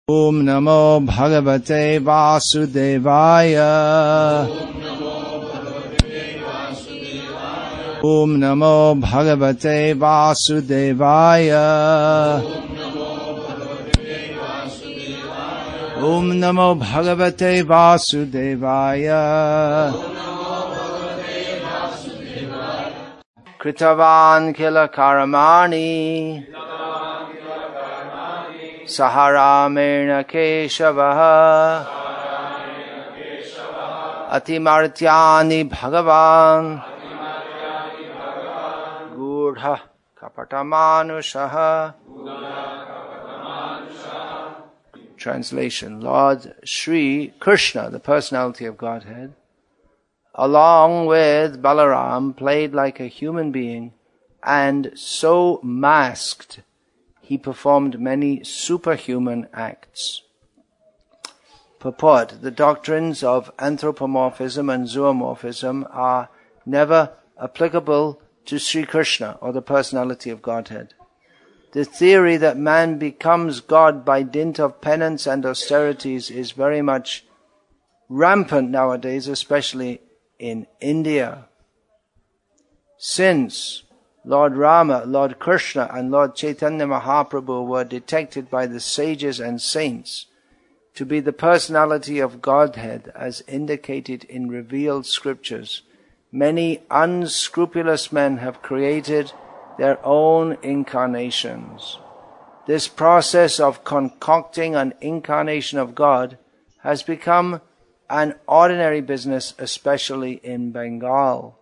Om Namo Bhagavate Vasudevaya. Om Namo Bhagavate Vasudevaya. Om Namo Bhagavate Vasudevaya. Kritavan Kila Karamani Saharamena Keshavaha Atimartyani Bhagavan Gudha Kapatamanushaha. Translation: Lord Sri Krishna, the personality of Godhead, along with Balaram, played like a human being, and so masked, he performed many superhuman acts. Purport: the doctrines of anthropomorphism and zoomorphism are never applicable to Sri Krishna or the personality of Godhead. The theory that man becomes God by dint of penance and austerities is very much rampant nowadays, especially in India. Since Lord Rama, Lord Krishna and Lord Chaitanya Mahaprabhu were detected by the sages and saints to be the personality of Godhead as indicated in revealed scriptures, many unscrupulous men have created their own incarnations. This process of concocting an incarnation of God has become an ordinary business, especially in Bengal.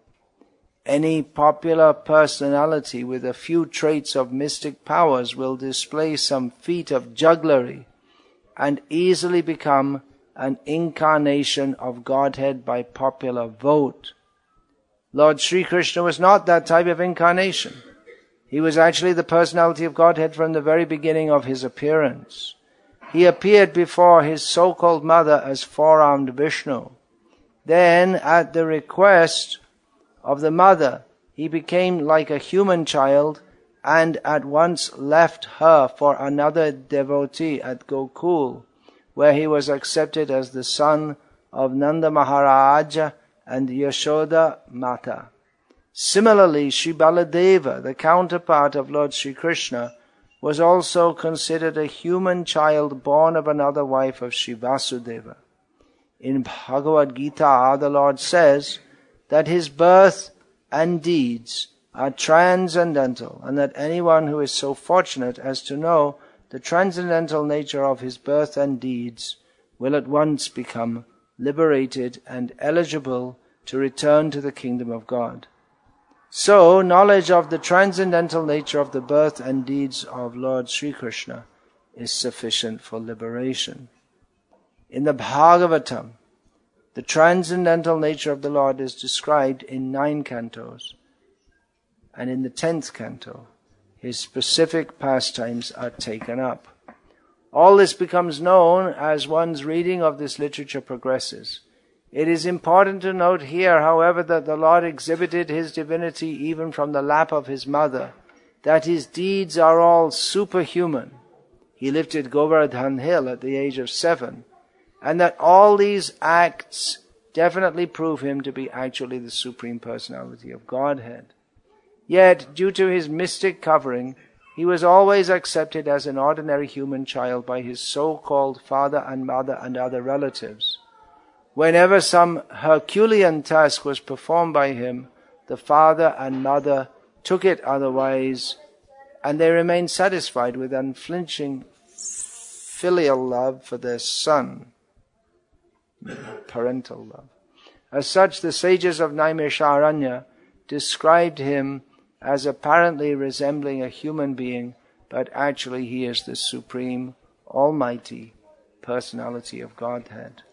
Any popular personality with a few traits of mystic powers will display some feat of jugglery and easily become an incarnation of Godhead by popular vote. Lord Sri Krishna was not that type of incarnation. He was actually the personality of Godhead from the very beginning of his appearance. He appeared before his so-called mother as four-armed Vishnu. Then, at the request of the mother, he became like a human child and at once left her for another devotee at Gokul, where he was accepted as the son of Nanda Maharaja and Yashoda Mata. Similarly, Sri Baladeva, the counterpart of Lord Sri Krishna, was also considered a human child born of another wife of Sri Vasudeva. In Bhagavad Gita, the Lord says that his birth and deeds are transcendental, and that anyone who is so fortunate as to know the transcendental nature of his birth and deeds will at once become liberated and eligible to return to the kingdom of God. So, knowledge of the transcendental nature of the birth and deeds of Lord Sri Krishna is sufficient for liberation. In the Bhagavatam, the transcendental nature of the Lord is described in 9 cantos, and in the 10th canto, his specific pastimes are taken up. All this becomes known as one's reading of this literature progresses. It is important to note here, however, that the Lord exhibited his divinity even from the lap of his mother, that his deeds are all superhuman. He lifted Govardhan Hill at the age of 7, and that all these acts definitely prove him to be actually the Supreme Personality of Godhead. Yet, due to his mystic covering, he was always accepted as an ordinary human child by his so-called father and mother and other relatives. Whenever some Herculean task was performed by him, the father and mother took it otherwise, and they remained satisfied with unflinching filial love for their son, parental love. As such, the sages of Naimisharanya described him as apparently resembling a human being, but actually he is the supreme, almighty personality of Godhead.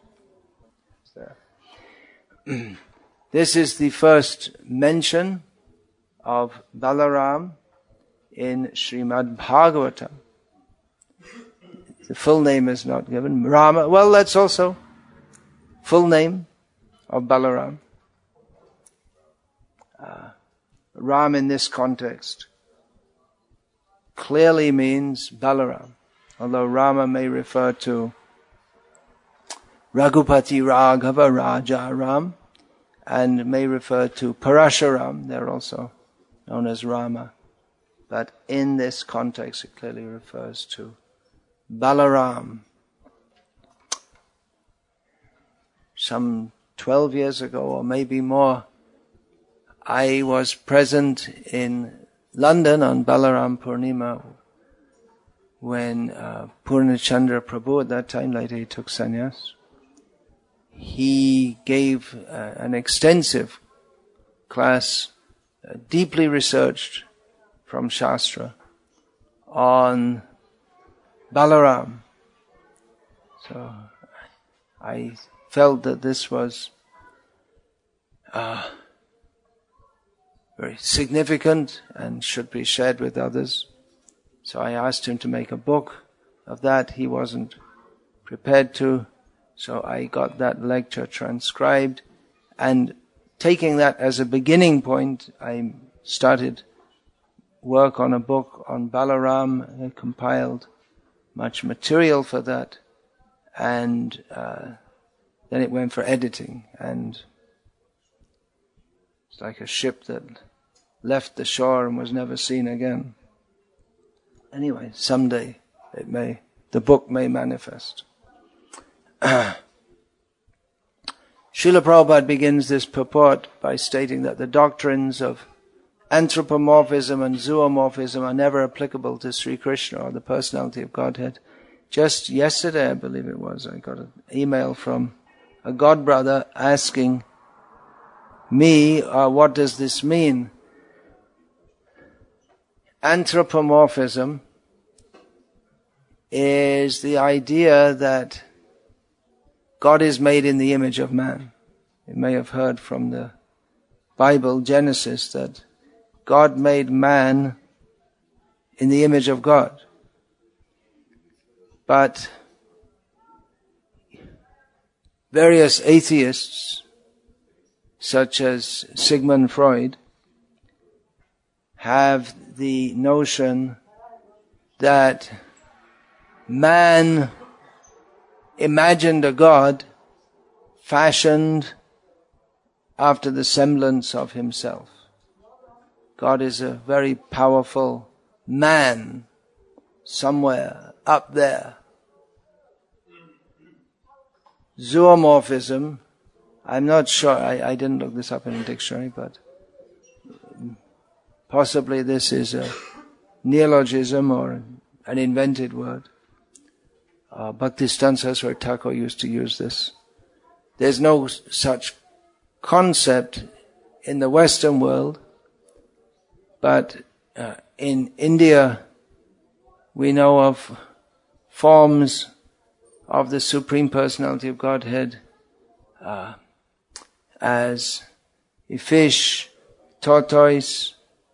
This is the first mention of Balaram in Srimad Bhagavatam. The full name is not given. Rama, well, that's also full name of Balaram. Ram in this context clearly means Balaram. Although Rama may refer to Raghupati Raghava Raja Ram, and may refer to Parashuram, they're also known as Rama. But in this context it clearly refers to Balaram. Some 12 years ago, or maybe more, I was present in London on Balaram Purnima when Purnachandra Prabhu, at that time, later he took sannyas, he gave an extensive class, deeply researched from Shastra, on Balaram. So I felt that this was very significant and should be shared with others. So I asked him to make a book of that. He wasn't prepared to, so I got that lecture transcribed, and taking that as a beginning point, I started work on a book on Balaram. I compiled much material for that, and then it went for editing, and it's like a ship that left the shore and was never seen again. Anyway, someday the book may manifest. Srila Prabhupada begins this purport by stating that the doctrines of anthropomorphism and zoomorphism are never applicable to Sri Krishna or the personality of Godhead. Just yesterday, I believe it was, I got an email from a god brother asking me, what does this mean? Anthropomorphism is the idea that God is made in the image of man. You may have heard from the Bible, Genesis, that God made man in the image of God. But various atheists, such as Sigmund Freud, have the notion that man imagined a God fashioned after the semblance of himself. God is a very powerful man somewhere up there. Zoomorphism, I'm not sure, I didn't look this up in a dictionary, but possibly this is a neologism or an invented word. Bhaktisiddhanta Saraswati Thakur used to use this. There's no such concept in the Western world, but in India we know of forms of the Supreme Personality of Godhead as a fish, tortoise,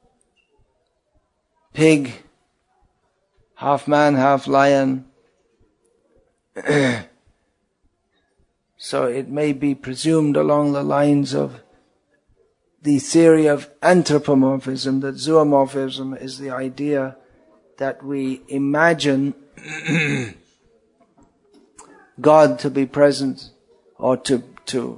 pig, half man, half lion. So it may be presumed along the lines of the theory of anthropomorphism, that zoomorphism is the idea that we imagine God to be present, or to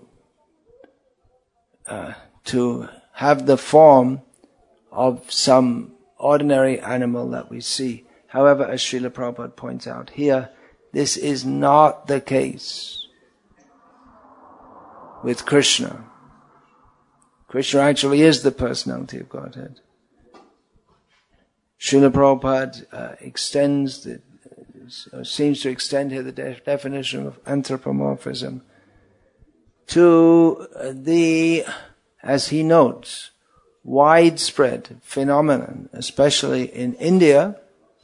have the form of some ordinary animal that we see. However, as Srila Prabhupada points out here, this is not the case with Krishna. Krishna actually is the personality of Godhead. Srila Prabhupada seems to extend here the definition of anthropomorphism to the, as he notes, widespread phenomenon, especially in India,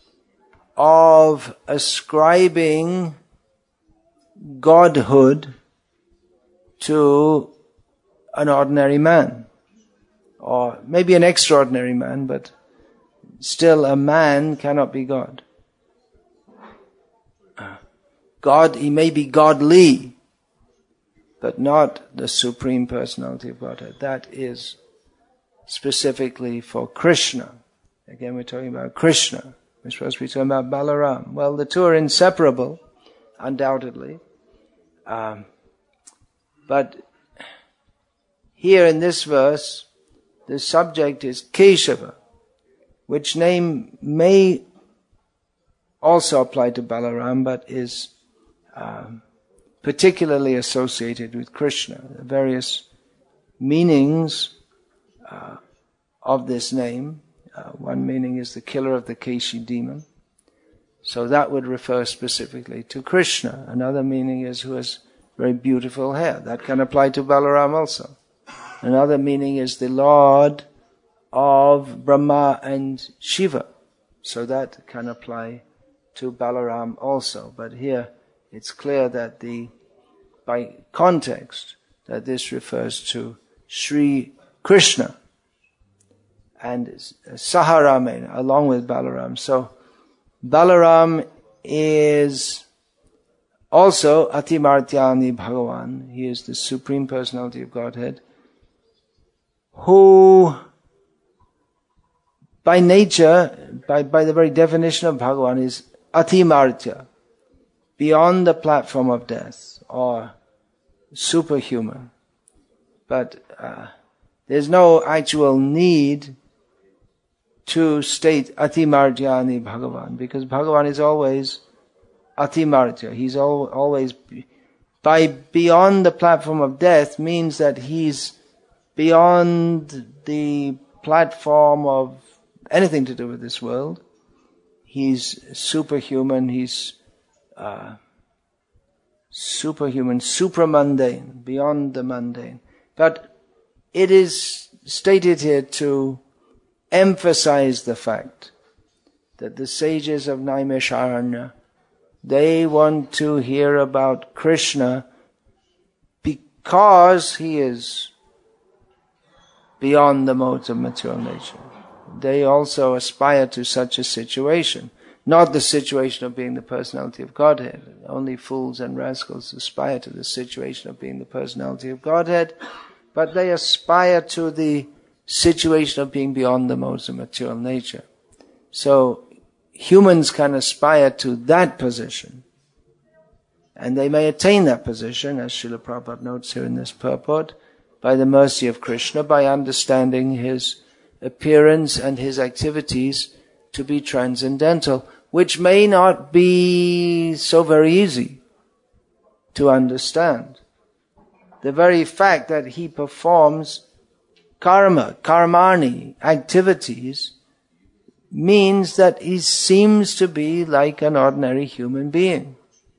of ascribing godhood to an ordinary man, or maybe an extraordinary man, but still a man cannot be God. God, he may be godly, but not the Supreme Personality of Godhead. That is specifically for Krishna. Again, we're talking about Krishna. We're supposed to be talking about Balaram. Well, the two are inseparable, undoubtedly. But here in this verse, the subject is Keshava, which name may also apply to Balaram, but is particularly associated with Krishna. The various meanings of this name. One meaning is the killer of the Keshi demon. So that would refer specifically to Krishna. Another meaning is who has very beautiful hair. That can apply to Balaram also. Another meaning is the Lord of Brahma and Shiva. So that can apply to Balaram also. But here it's clear that by context, that this refers to Sri Krishna and Saharame along with Balaram. So Balaram is also Atimartyani Bhagavan. He is the Supreme Personality of Godhead, who by nature, by the very definition of Bhagavan, is Atimartya, beyond the platform of death, or superhuman. But there's no actual need to state Atimartyani Bhagavan, because Bhagavan is always Atimartya. He's always, by beyond the platform of death means that he's beyond the platform of anything to do with this world. He's superhuman, he's superhuman, supramundane, beyond the mundane. But it is stated here to emphasize the fact that the sages of Naimisharanya, they want to hear about Krishna because he is beyond the modes of material nature. They also aspire to such a situation. Not the situation of being the personality of Godhead. Only fools and rascals aspire to the situation of being the personality of Godhead. But they aspire to the situation of being beyond the modes of material nature. So humans can aspire to that position. And they may attain that position, as Srila Prabhupada notes here in this purport, by the mercy of Krishna, by understanding his appearance and his activities to be transcendental, which may not be so very easy to understand. The very fact that he performs karmani, activities, means that he seems to be like an ordinary human being.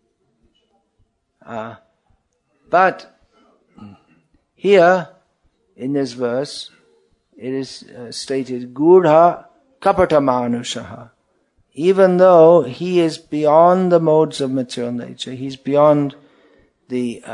But here, in this verse, it is stated, Gudha kapata manushaha. Even though he is beyond the modes of material nature, he's beyond the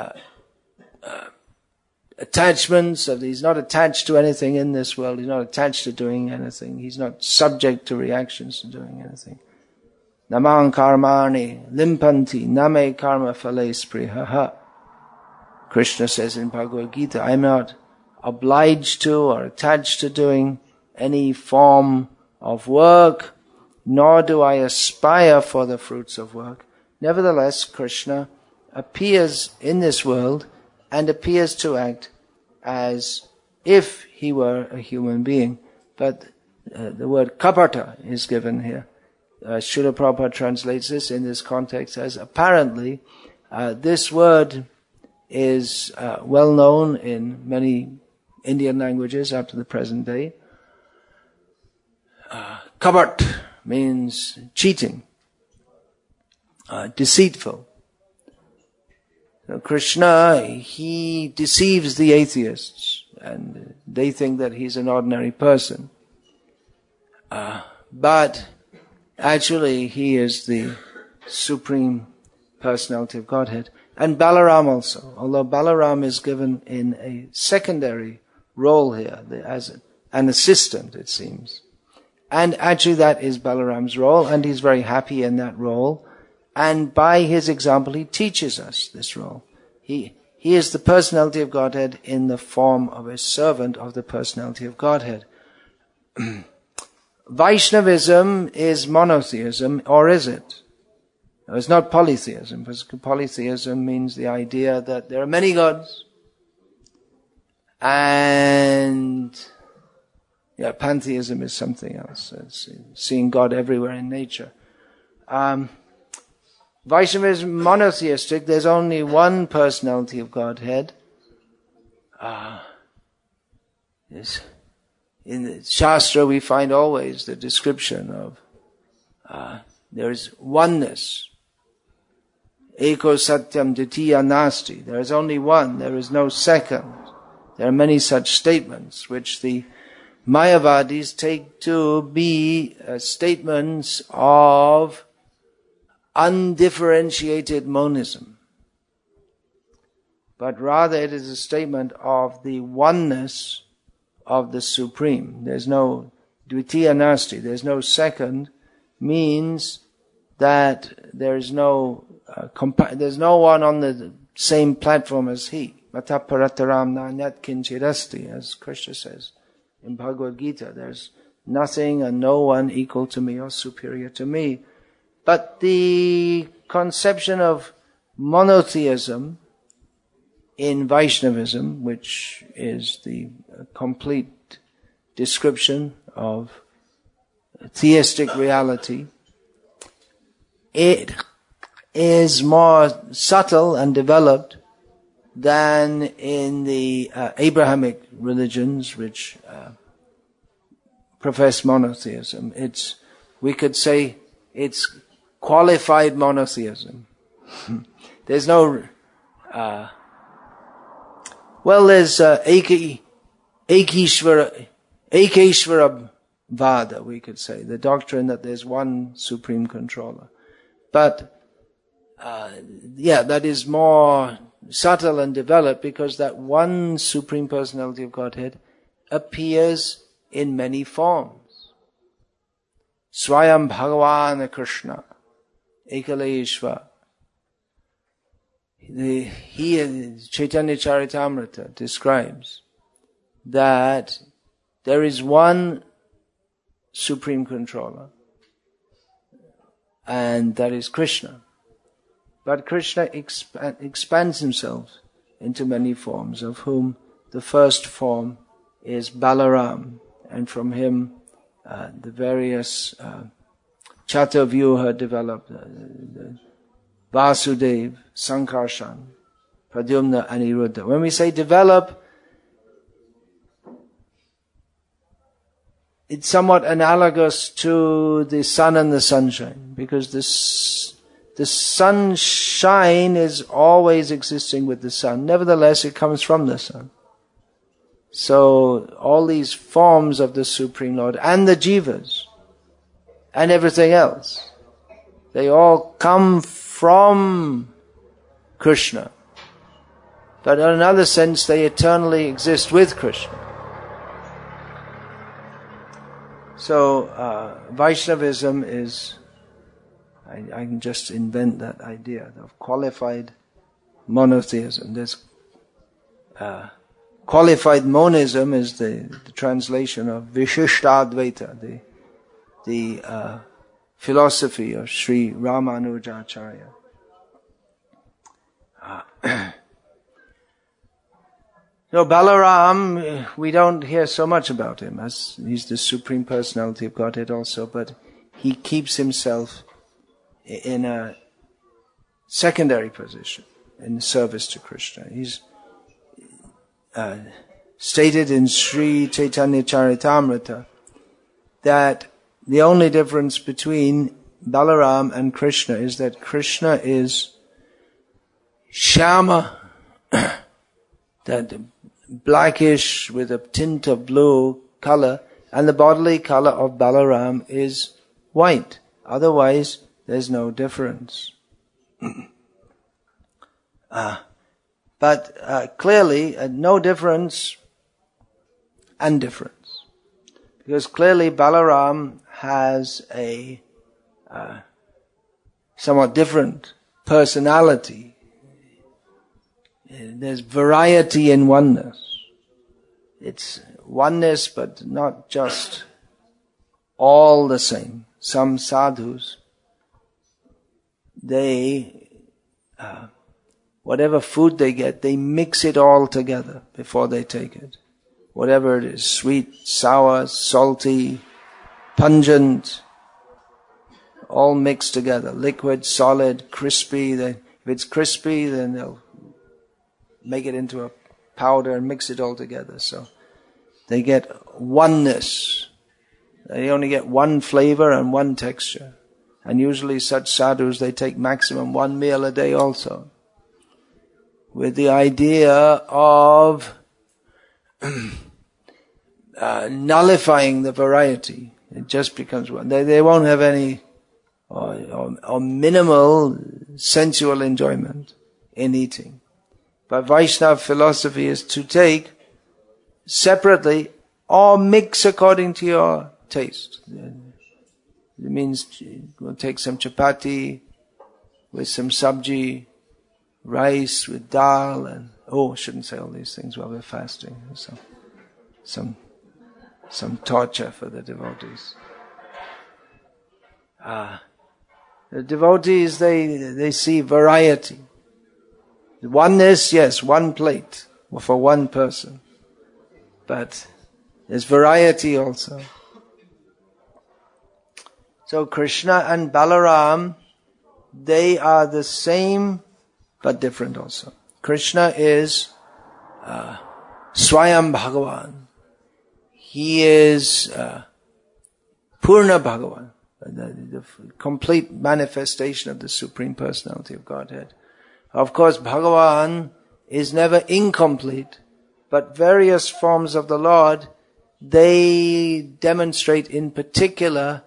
attachments of, he's not attached to anything in this world, he's not attached to doing anything, he's not subject to reactions to doing anything. Namang karmani limpanti name karma phale sprihaha. Krishna says in Bhagavad Gita, I'm not obliged to or attached to doing any form of work, nor do I aspire for the fruits of work. Nevertheless, Krishna appears in this world and appears to act as if he were a human being. But the word kapata is given here. Srila Prabhupada translates this in this context as apparently this word is well known in many Indian languages up to the present day. Kapat means cheating, deceitful. So Krishna, he deceives the atheists, and they think that he's an ordinary person. But actually, he is the Supreme Personality of Godhead. And Balaram also, although Balaram is given in a secondary role here, as an assistant, it seems. And actually that is Balaram's role, and he's very happy in that role. And by his example, he teaches us this role. He is the personality of Godhead in the form of a servant of the personality of Godhead. Vaishnavism is monotheism, or is it? No, it's not polytheism, because polytheism means the idea that there are many gods, and pantheism is something else. It's seeing God everywhere in nature. Vaishnavism is monotheistic. There's only one personality of Godhead. In the Shastra we find always the description of there is oneness. Eko satyam ditiya nasti. There is only one. There is no second. There are many such statements which the Mayavadis take to be statements of undifferentiated monism. But rather it is a statement of the oneness of the Supreme. There's no Dvitiya Nasti, there's no second, means that there's no one on the same platform as he. Mata parataram nanyat kinchirasti, as Krishna says in Bhagavad Gita. There's nothing and no one equal to me or superior to me. But the conception of monotheism in Vaishnavism, which is the complete description of theistic reality, it is more subtle and developed than in the Abrahamic religions which profess monotheism. We could say it's qualified monotheism. There's no there's Ekeshvara Vada, we could say, the doctrine that there's one supreme controller. But that is more subtle and developed because that one supreme personality of Godhead appears in many forms. Swayam Bhagavan Krishna, Ekaleshva. Chaitanya Charitamrita describes that there is one supreme controller, and that is Krishna. But Krishna expands himself into many forms, of whom the first form is Balaram, and from him the various Chatavyuha developed, Vasudev, Sankarshan, Pradyumna, Aniruddha. When we say develop, it's somewhat analogous to the sun and the sunshine, because the sunshine is always existing with the sun. Nevertheless, it comes from the sun. So all these forms of the Supreme Lord and the jivas and everything else, they all come from Krishna. But in another sense, they eternally exist with Krishna. So Vaishnavism is, I can just invent that idea of qualified monotheism. There's qualified monism is the translation of Vishishtadvaita, the philosophy of Sri Ramanujacharya. So Balaram, we don't hear so much about him, as he's the Supreme Personality of Godhead also, but he keeps himself in a secondary position in service to Krishna. He's stated in Sri Chaitanya Charitamrita that the only difference between Balaram and Krishna is that Krishna is Shyama, that blackish with a tint of blue color, and the bodily color of Balaram is white. Otherwise, there's no difference. But clearly, no difference and difference. Because clearly Balaram has a somewhat different personality. There's variety in oneness. It's oneness, but not just all the same. Some sadhus, they, whatever food they get, they mix it all together before they take it. Whatever it is, sweet, sour, salty, pungent, all mixed together. Liquid, solid, crispy. If it's crispy, then they'll make it into a powder and mix it all together. So they get oneness. They only get one flavor and one texture. And usually such sadhus, they take maximum one meal a day also, with the idea of nullifying the variety. It just becomes one. They won't have any or minimal sensual enjoyment in eating. But Vaishnava philosophy is to take separately or mix according to your taste. It means we'll take some chapati with some sabji, rice with dal, and shouldn't say all these things while we're fasting. So some torture for the devotees. The devotees, they see variety. Oneness, yes, one plate for one person. But there's variety also. So Krishna and Balaram, they are the same but different also. Krishna is Swayam Bhagavan. He is Purna Bhagavan, the complete manifestation of the Supreme Personality of Godhead. Of course, Bhagavan is never incomplete, but various forms of the Lord, they demonstrate in particular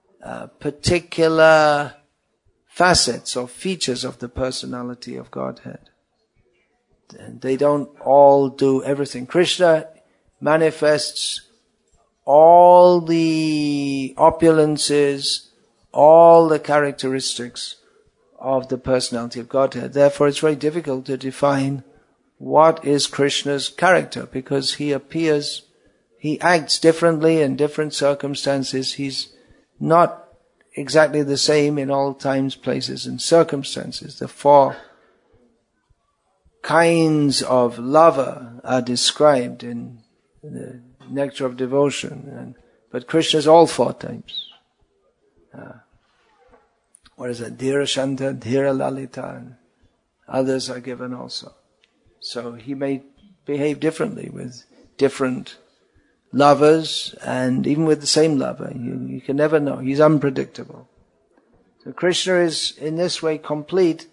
facets or features of the personality of Godhead. And they don't all do everything. Krishna manifests all the opulences, all the characteristics of the personality of Godhead. Therefore, it's very difficult to define what is Krishna's character, because he acts differently in different circumstances. He's not exactly the same in all times, places, and circumstances. The four kinds of lover are described in the Nectar of Devotion, but Krishna's all four types. What is it? Dhira Shanta, Dhira Lalita, and others are given also. So he may behave differently with different lovers, and even with the same lover. You can never know. He's unpredictable. So Krishna is in this way complete.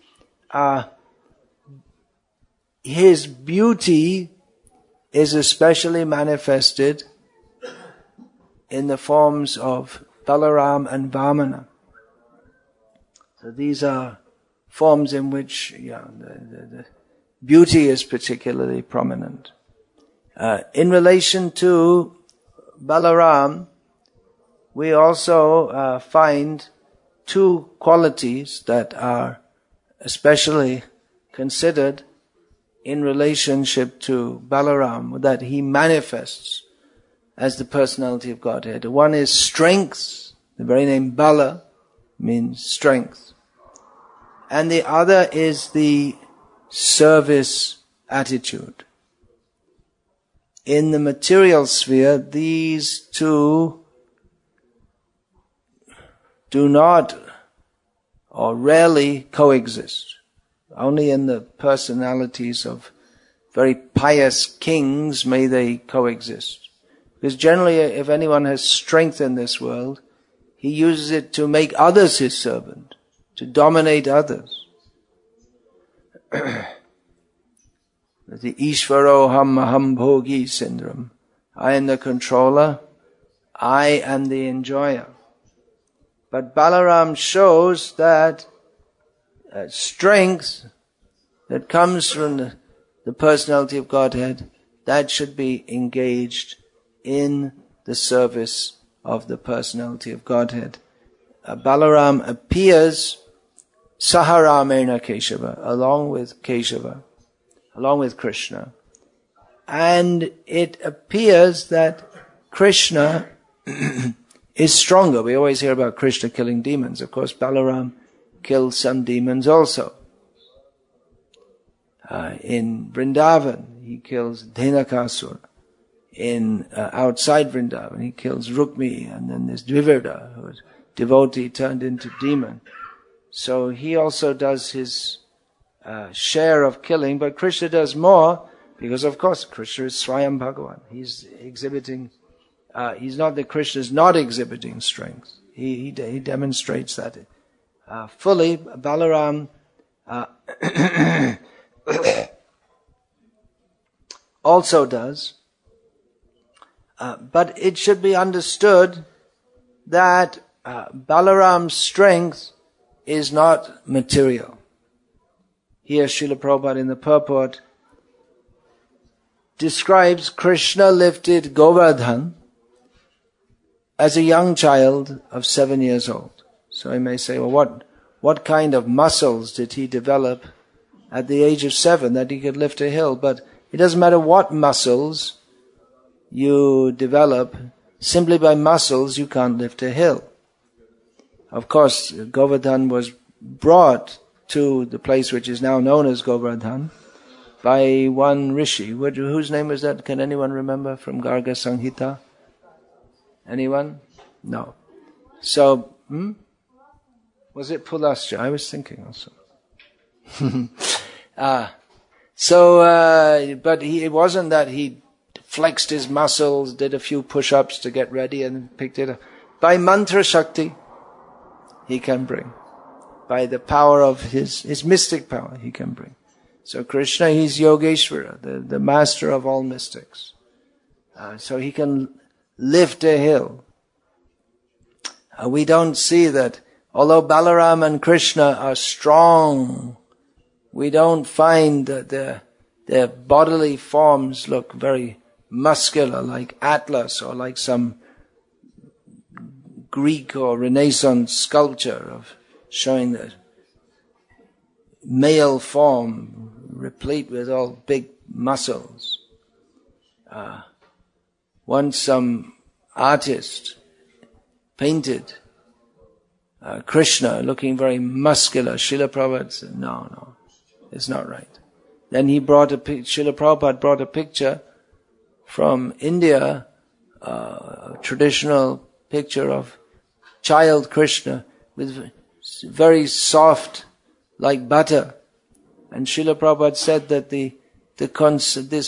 His beauty is especially manifested in the forms of Balaram and Vamana. So these are forms in which the beauty is particularly prominent. In relation to Balaram, we also find two qualities that are especially considered in relationship to Balaram, that he manifests as the personality of Godhead. One is strength. The very name Bala means strength. And the other is the service attitude. In the material sphere, these two do not or rarely coexist. Only in the personalities of very pious kings may they coexist. Because generally, if anyone has strength in this world, he uses it to make others his servant, to dominate others. The Ishvaroham Maham Bhogi syndrome. I am the controller, I am the enjoyer. But Balaram shows that strength that comes from the personality of Godhead, that should be engaged in the service of the personality of Godhead. Balaram appears Saharamena Keshava, along with Keshava, along with Krishna. And it appears that Krishna is stronger. We always hear about Krishna killing demons. Of course, Balaram killed some demons also. In Vrindavan, he kills Dhenakasura. In outside Vrindavan, he kills Rukmi, and then there's Dvivirda, who is devotee turned into demon. So he also does his share of killing, but Krishna does more, because of course Krishna is Swayam Bhagavan. He's exhibiting, he's not that Krishna is not exhibiting strength. He demonstrates that fully. Balaram also does. But it should be understood that Balaram's strength is not material. Here Srila Prabhupada in the purport describes Krishna lifted Govardhan as a young child of 7 years old. So he may say, well, what kind of muscles did he develop at the age of 7 that he could lift a hill? But it doesn't matter what muscles you develop, simply by muscles you can't lift a hill. Of course, Govardhan was brought to the place which is now known as Govardhan by one rishi. Whose name is that? Can anyone remember from Garga Samhita? Anyone? No. So, was it Pulasya? I was thinking also. But it wasn't that he flexed his muscles, did a few push-ups to get ready and picked it up. By mantra shakti, he can bring. By the power of his mystic power, he can bring. So Krishna, he's Yogeshwara, the master of all mystics. So he can lift a hill. We don't see that, although Balaram and Krishna are strong, we don't find that their bodily forms look very muscular, like Atlas or like some Greek or Renaissance sculpture of showing the male form replete with all big muscles. Once some artist painted Krishna looking very muscular. Srila Prabhupada said, no, it's not right. Then Srila Prabhupada brought a picture from India, a traditional picture of child Krishna with very soft, like butter. And Srila Prabhupada said that this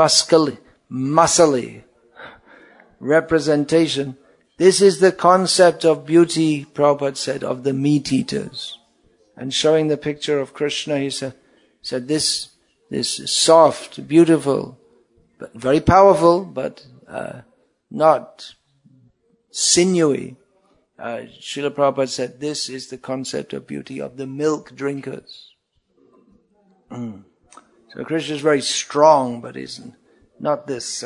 muscly representation, this is the concept of beauty, Prabhupada said, of the meat eaters. And showing the picture of Krishna, he said this soft, beautiful, but very powerful, but not sinewy. Srila Prabhupada said, this is the concept of beauty of the milk drinkers. So Krishna is very strong, but he's not this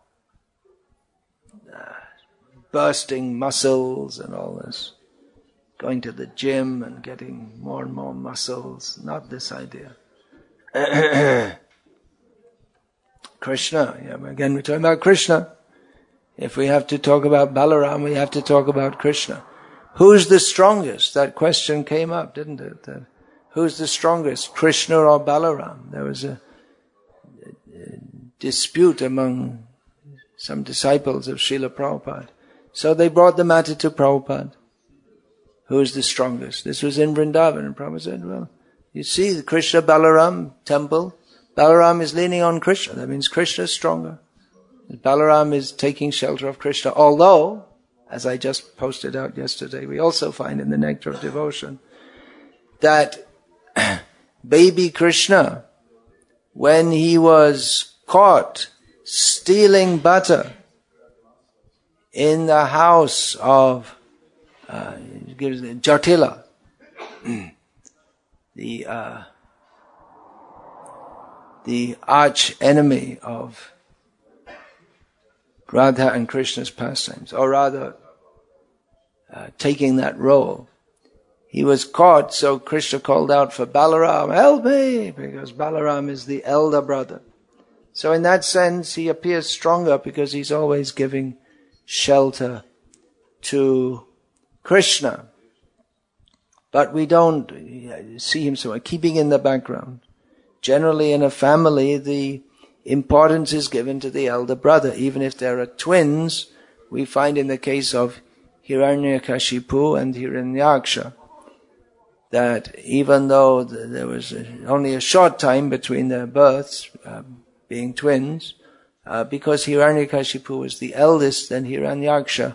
bursting muscles and all this, going to the gym and getting more and more muscles. Not this idea. Krishna, again we're talking about Krishna. If we have to talk about Balaram, we have to talk about Krishna. Who's the strongest? That question came up, didn't it? Who's the strongest, Krishna or Balaram? There was a dispute among some disciples of Srila Prabhupada. So they brought the matter to Prabhupada. Who is the strongest? This was in Vrindavan. And Prabhupada said, well, you see the Krishna Balaram temple. Balaram is leaning on Krishna. That means Krishna is stronger. Balaram is taking shelter of Krishna. Although, as I just posted out yesterday, we also find in the Nectar of Devotion that baby Krishna, when he was caught stealing butter in the house of Jatila, the arch enemy of Radha and Krishna's pastimes, or rather taking that role. He was caught, so Krishna called out for Balaram, help me, because Balaram is the elder brother. So in that sense, he appears stronger because he's always giving shelter to Krishna. But we don't see him so keeping in the background. Generally in a family, the importance is given to the elder brother. Even if there are twins, we find in the case of Hiranyakashipu and Hiranyaksha that even though there was only a short time between their births, being twins, because Hiranyakashipu was the eldest, then Hiranyaksha,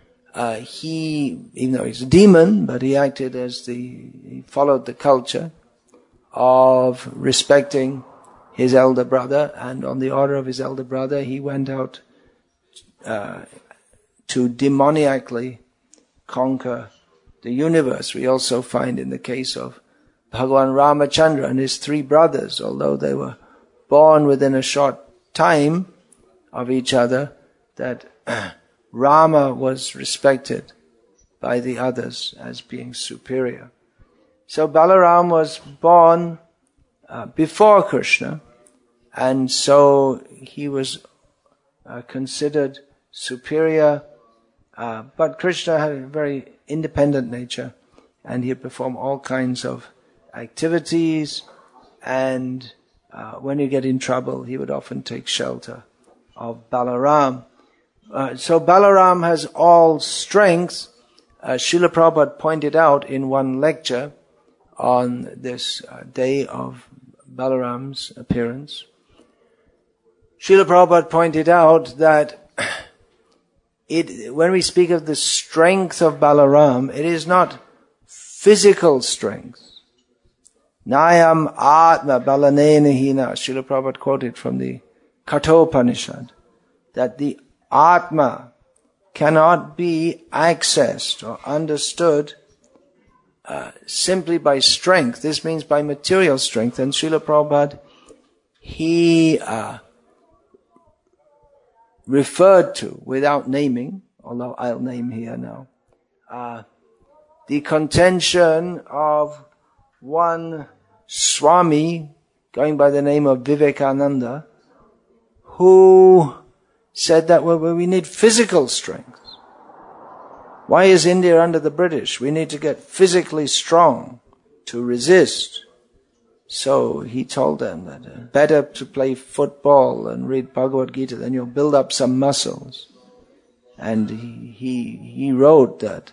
even though he's a demon, but he acted as he followed the culture of respecting his elder brother, and on the order of his elder brother, he went out to demoniacally conquer the universe. We also find in the case of Bhagavan Ramachandra and his three brothers, although they were born within a short time of each other, that Rama was respected by the others as being superior. So Balaram was born before Krishna, and so he was considered superior, but Krishna had a very independent nature, and he'd perform all kinds of activities, and when he get in trouble, he would often take shelter of Balaram. So Balaram has all strength. Srila Prabhupada pointed out in one lecture on this day of Balaram's appearance. Srila Prabhupada pointed out that when we speak of the strength of Balaram, it is not physical strength. Nayam Atma Balanena Hina, Srila Prabhupada quoted from the Kathopanishad, that the Atma cannot be accessed or understood simply by strength. This means by material strength. And Srila Prabhupada, he referred to, without naming, although I'll name here now, the contention of one Swami, going by the name of Vivekananda, who said that we need physical strength. Why is India under the British? We need to get physically strong to resist. So he told them that better to play football and read Bhagavad Gita, then you'll build up some muscles. And he wrote that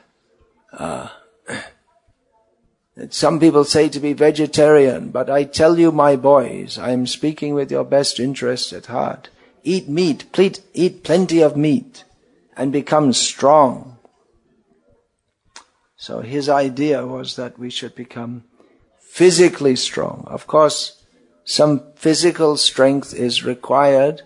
that some people say to be vegetarian, but I tell you, my boys, I am speaking with your best interests at heart. Eat meat, eat plenty of meat, and become strong. So his idea was that we should become physically strong. Of course, some physical strength is required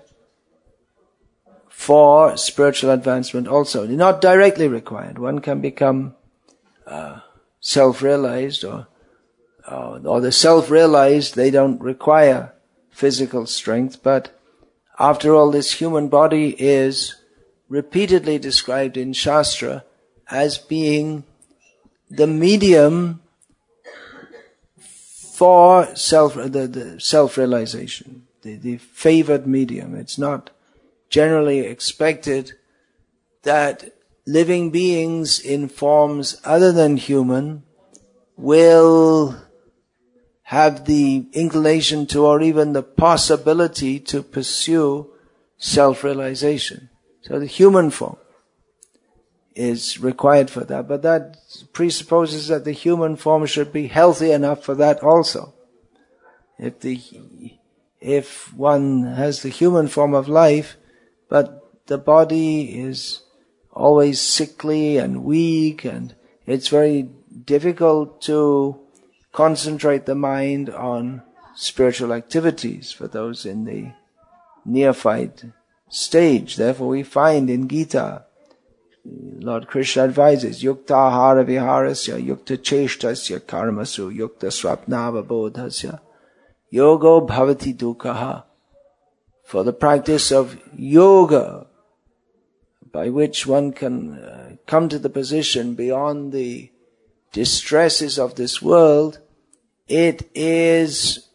for spiritual advancement also. Not directly required. One can become self-realized, or the self-realized, they don't require physical strength, but after all, this human body is repeatedly described in Shastra as being the medium for the self-realization, the favored medium. It's not generally expected that living beings in forms other than human will have the inclination to, or even the possibility to pursue self-realization. So the human form is required for that, but that presupposes that the human form should be healthy enough for that also. If one has the human form of life, but the body is always sickly and weak, and it's very difficult to concentrate the mind on spiritual activities for those in the neophyte stage. Therefore we find in Gita, Lord Krishna advises, Yukta ahara viharasya, Yukta cheshtasya karmasu, Yukta swapnava bodhasya, Yogo bhavati dukkha. For the practice of yoga, by which one can come to the position beyond the distresses of this world, it is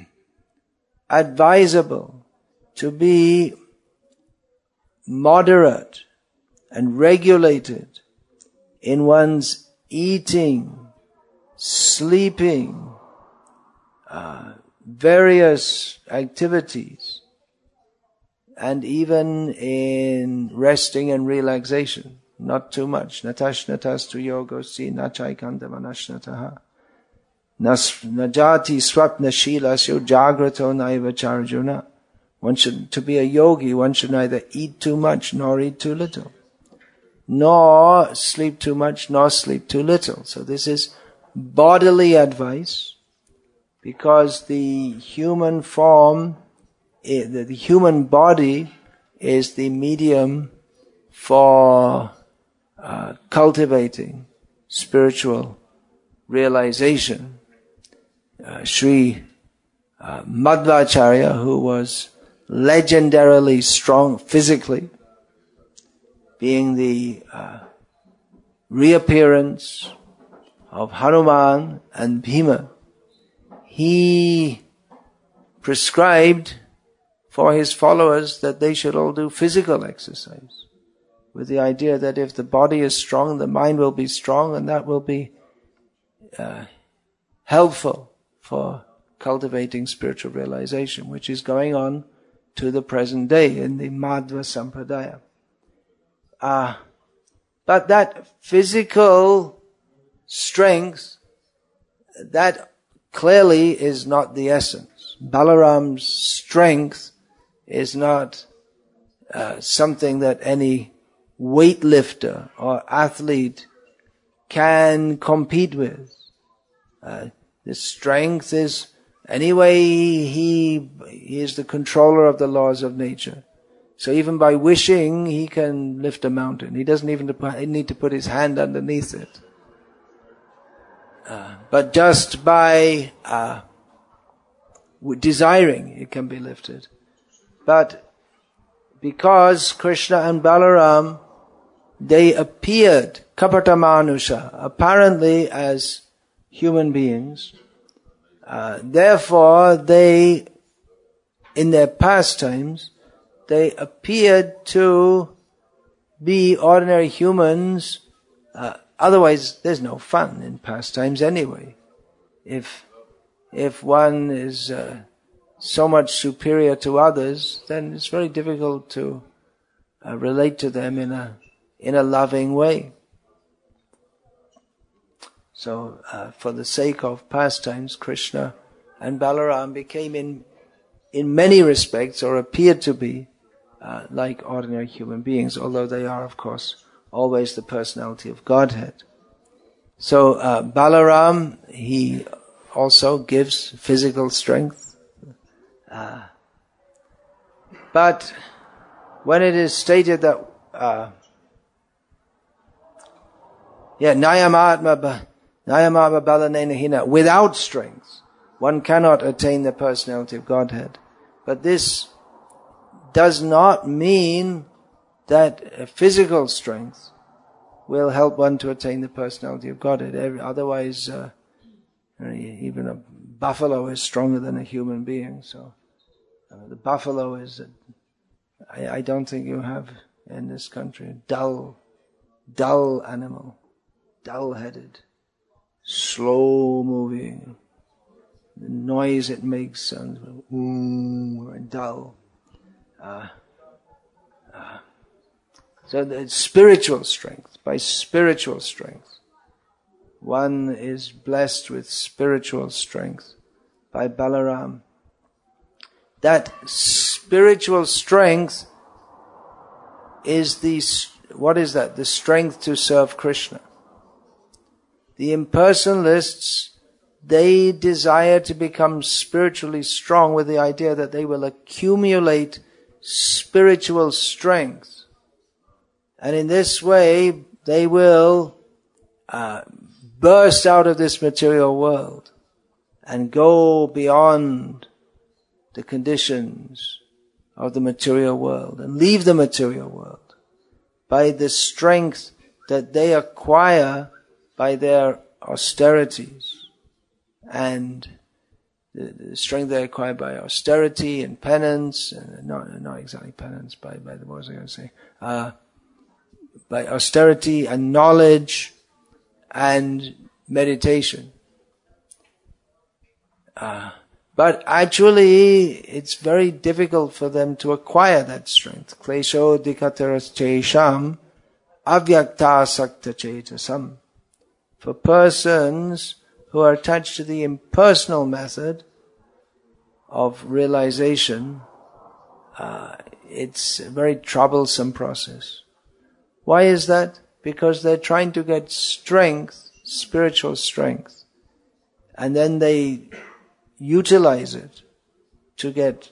advisable to be moderate and regulated in one's eating, sleeping, various activities, and even in resting and relaxation. Not too much. Natashnatas tu yogosi nachaikanda manashnataha. Najati swapna shilasyo jagrato naiva charjuna. To be a yogi, one should neither eat too much nor eat too little, nor sleep too much nor sleep too little. So this is bodily advice, because the human form, the human body is the medium for cultivating spiritual realization. Sri Madhvacharya, who was legendarily strong physically, being the reappearance of Hanuman and Bhima, he prescribed for his followers that they should all do physical exercise, with the idea that if the body is strong, the mind will be strong, and that will be helpful for cultivating spiritual realization, which is going on to the present day in the Madhva Sampradaya. But that physical strength, that clearly is not the essence. Balaram's strength is not something that any weightlifter or athlete can compete with. The strength is, anyway, he is the controller of the laws of nature. So even by wishing, he can lift a mountain. He doesn't even need to put his hand underneath it. But just by desiring, it can be lifted. But because Krishna and Balaram, they appeared kapatamanusha, apparently as human beings, therefore they, in their pastimes, they appeared to be ordinary humans. Otherwise, there's no fun in pastimes anyway. If one is so much superior to others, then it's very difficult to relate to them in a loving way. So, for the sake of pastimes, Krishna and Balaram became in many respects, or appeared to be, like ordinary human beings, although they are, of course, always the personality of Godhead. So, Balaram, he also gives physical strength. But when it is stated that, Nayamatma balanena hina, without strength, one cannot attain the personality of Godhead. But this does not mean that physical strength will help one to attain the personality of Godhead. Otherwise, even a buffalo is stronger than a human being. So the buffalo is, I don't think you have in this country, a dull animal, dull-headed, slow-moving. The noise it makes sounds and dull. So the spiritual strength, by spiritual strength, one is blessed with spiritual strength by Balaram. That spiritual strength is what is that? The strength to serve Krishna. The impersonalists, they desire to become spiritually strong with the idea that they will accumulate spiritual strength. And in this way, they will burst out of this material world and go beyond the conditions of the material world and leave the material world by the strength that they acquire by their austerities, and the strength they acquire by austerity and penance, and not exactly penance, by the, what was I going to say? by austerity and knowledge and meditation. But actually, it's very difficult for them to acquire that strength. Klesho dikataras chesham avyakta sakta chetasam. For persons who are attached to the impersonal method of realization, it's a very troublesome process. Why is that? Because they're trying to get strength, spiritual strength, and then they utilize it to get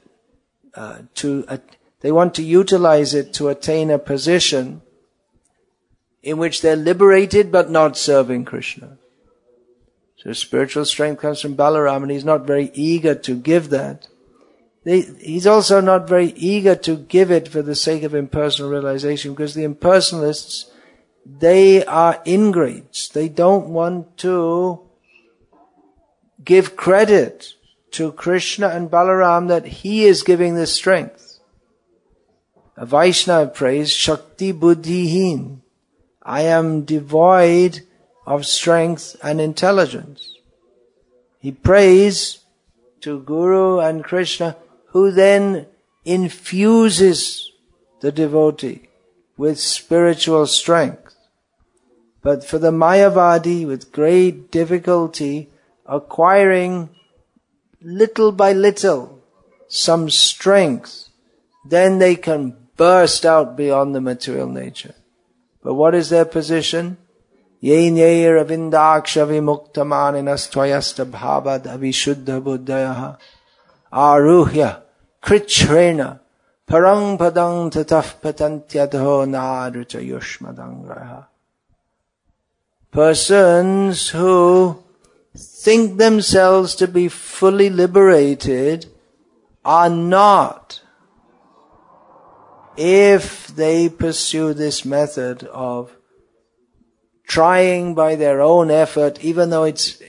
they want to utilize it to attain a position in which they're liberated but not serving Krishna. So spiritual strength comes from Balaram, and he's not very eager to give that. He's also not very eager to give it for the sake of impersonal realization, because the impersonalists, they are ingrates. They don't want to give credit to Krishna and Balaram that he is giving this strength. A Vaishnava prays, Shakti Buddhihin. I am devoid of strength and intelligence. He prays to Guru and Krishna, who then infuses the devotee with spiritual strength. But for the Mayavadi, with great difficulty, acquiring little by little some strength, then they can burst out beyond the material nature. But what is their position? Ye nyer avindaksha vimuktamaninas tvayasta bhavad avishuddha buddhayaha aruhya krichrena parang padang tataf patantyadho nadrita yushmadangraha. Persons who think themselves to be fully liberated are not, if they pursue this method of trying by their own effort, even though it's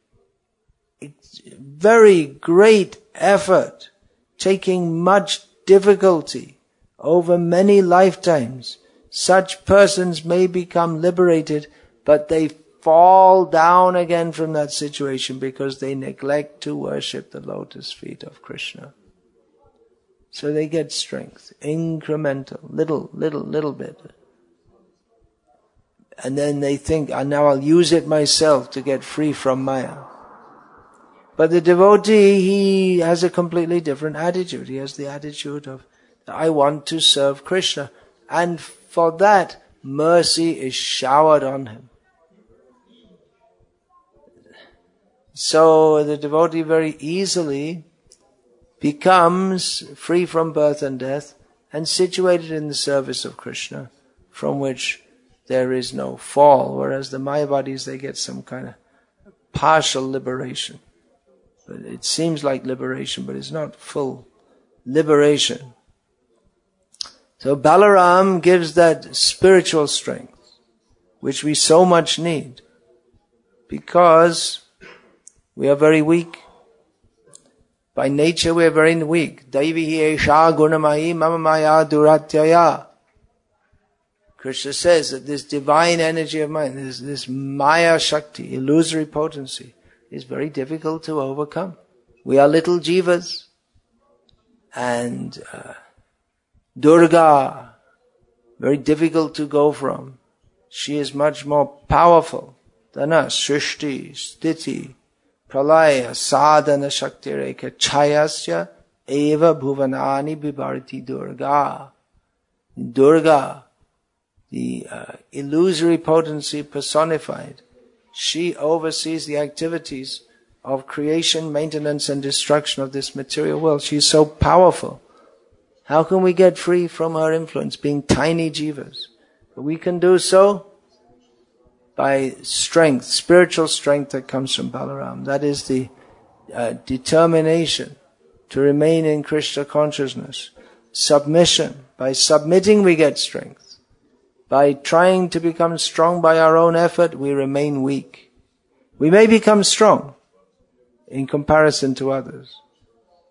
very great effort, taking much difficulty over many lifetimes. Such persons may become liberated, but they fall down again from that situation because they neglect to worship the lotus feet of Krishna. So they get strength, incremental, little bit. And then they think, now I'll use it myself to get free from Maya. But the devotee, he has a completely different attitude. He has the attitude of, I want to serve Krishna. And for that, mercy is showered on him. So the devotee very easily becomes free from birth and death and situated in the service of Krishna, from which there is no fall. Whereas the Mayavadis, they get some kind of partial liberation. But it seems like liberation, but it's not full liberation. So Balaram gives that spiritual strength, which we so much need, because we are very weak. By nature we are very weak. Daivihi esha gunamahi mama maya duratyaya. Krishna says that this divine energy of mind, this Maya Shakti, illusory potency, is very difficult to overcome. We are little jivas. And Durga, very difficult to go from. She is much more powerful than us. Shrishti, Sthiti, Pralaya, Sadhana Shakti Rekha, Chayasya, Eva Bhuvanani Bibharati Durga. Durga, the illusory potency personified, she oversees the activities of creation, maintenance and destruction of this material world. She is so powerful. How can we get free from her influence, being tiny jivas? But we can do so by strength, spiritual strength that comes from Balaram. That is the determination to remain in Krishna consciousness. Submission. By submitting we get strength. By trying to become strong by our own effort, we remain weak. We may become strong in comparison to others,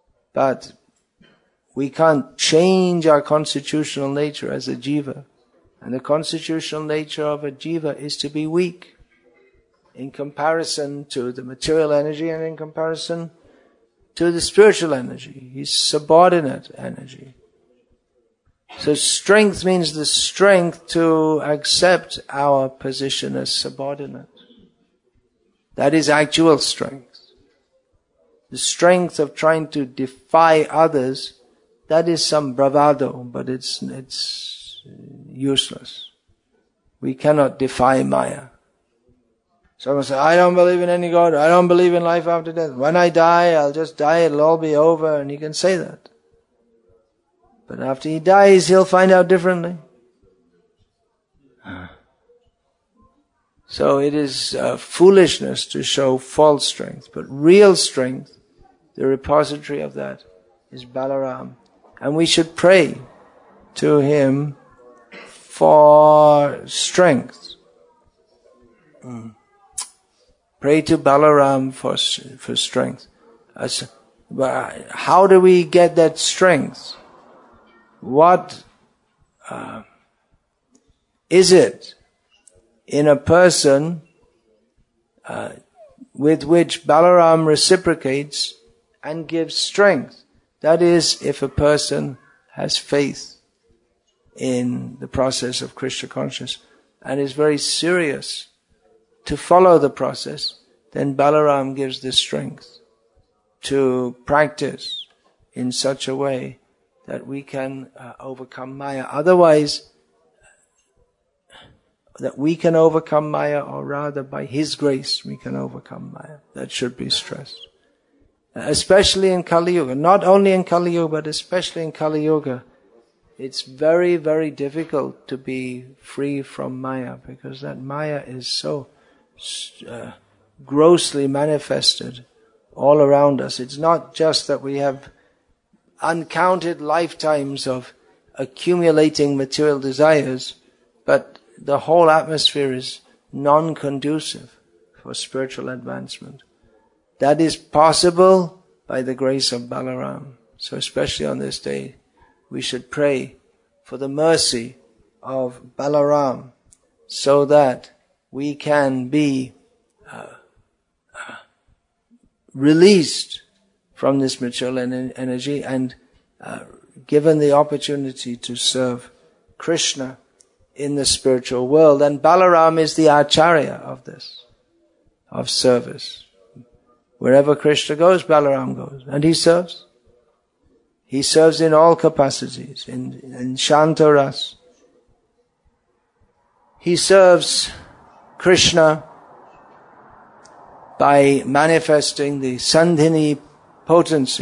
but we can't change our constitutional nature as a jiva. And the constitutional nature of a jiva is to be weak in comparison to the material energy and in comparison to the spiritual energy. He's subordinate energy. So strength means the strength to accept our position as subordinate. That is actual strength. The strength of trying to defy others, that is some bravado, but it's useless. We cannot defy Maya. Someone says, I don't believe in any God, I don't believe in life after death. When I die, I'll just die, it'll all be over, and he can say that. But after he dies, he'll find out differently. So it is foolishness to show false strength, but real strength, the repository of that is Balaram. And we should pray to him for strength. Pray to Balaram for strength. How do we get that strength? What is it in a person with which Balaram reciprocates and gives strength? That is, if a person has faith in the process of Krishna consciousness and is very serious to follow the process, then Balaram gives the strength to practice in such a way that we can overcome Maya. Otherwise, that we can overcome Maya, or rather by His grace we can overcome Maya. That should be stressed. Especially in Kali Yuga. Not only in Kali Yuga, but especially in Kali Yuga. It's very, very difficult to be free from Maya, because that Maya is so grossly manifested all around us. It's not just that we have uncounted lifetimes of accumulating material desires, but the whole atmosphere is non-conducive for spiritual advancement. That is possible by the grace of Balaram. So especially on this day, we should pray for the mercy of Balaram so that we can be released from this material energy and given the opportunity to serve Krishna in the spiritual world. And Balaram is the Acharya of this, of service. Wherever Krishna goes, Balaram goes. And he serves. He serves in all capacities, in Shantaras. He serves Krishna by manifesting the Sandhini potency,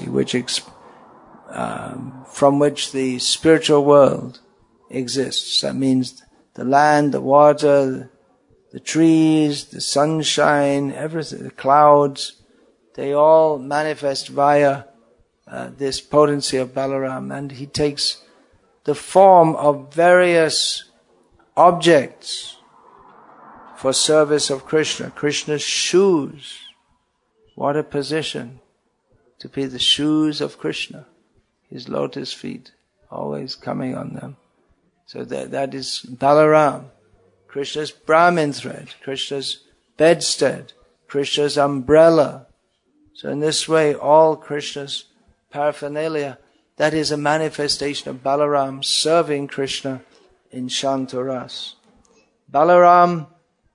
from which the spiritual world exists. That means the land, the water, the trees, the sunshine, everything, the clouds, they all manifest via this potency of Balaram, and he takes the form of various objects for service of Krishna. Krishna's shoes. What a position to be the shoes of Krishna. His lotus feet, always coming on them. So that is Balaram. Krishna's Brahmin thread, Krishna's bedstead, Krishna's umbrella. So in this way, all Krishna's paraphernalia, that is a manifestation of Balaram serving Krishna in Shantaras. Balaram,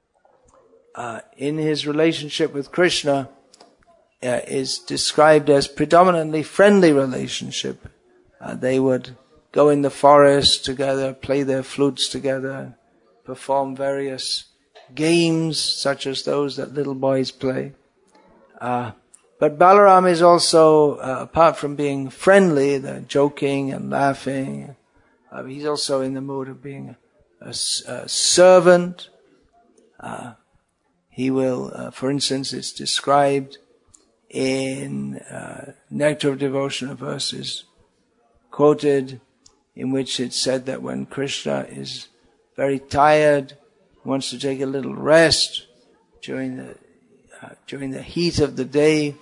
in his relationship with Krishna, is described as predominantly friendly relationship. They would go in the forest together, play their flutes together, perform various games such as those that little boys play. But Balaram is also, apart from being friendly, joking and laughing, he's also in the mood of being a servant. He will, for instance, it's described in Nectar of Devotion, a verse is quoted in which it's said that when Krishna is very tired, wants to take a little rest during the heat of the day,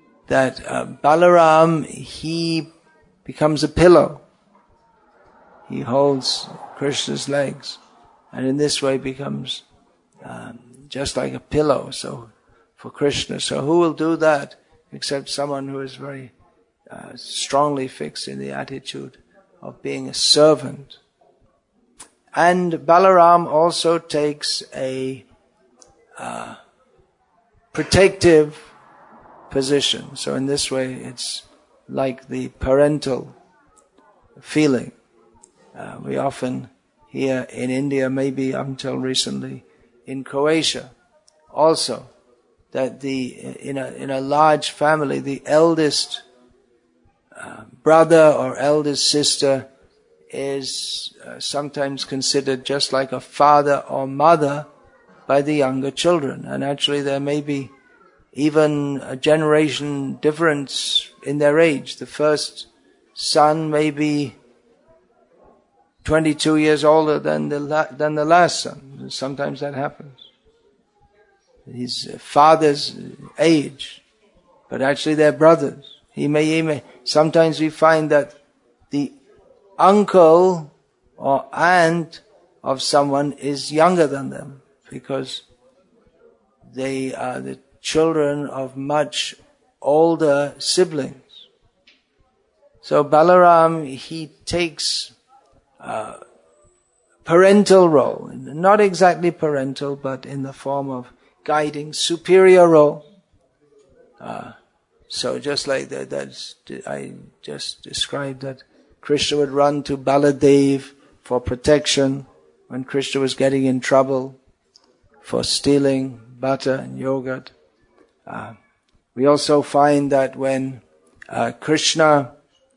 that Balaram, he becomes a pillow. he holds Krishna's legs, and in this way becomes just like a pillow. So for Krishna, so who will do that except someone who is very strongly fixed in the attitude of being a servant? And Balaram also takes a protective position. So in this way, it's like the parental feeling. We often hear in India, maybe until recently, in Croatia also, that in a large family, the eldest brother or eldest sister is sometimes considered just like a father or mother by the younger children. And actually there may be even a generation difference in their age. The first son may be 22 years older than the last son. Sometimes that happens. His father's age, but actually they're brothers. He may. Sometimes we find that the uncle or aunt of someone is younger than them because they are the children of much older siblings. So Balaram, he takes parental role, not exactly parental, but in the form of guiding superior role. So just like that, I just described that Krishna would run to Baladev for protection when Krishna was getting in trouble for stealing butter and yogurt. We also find that when Krishna,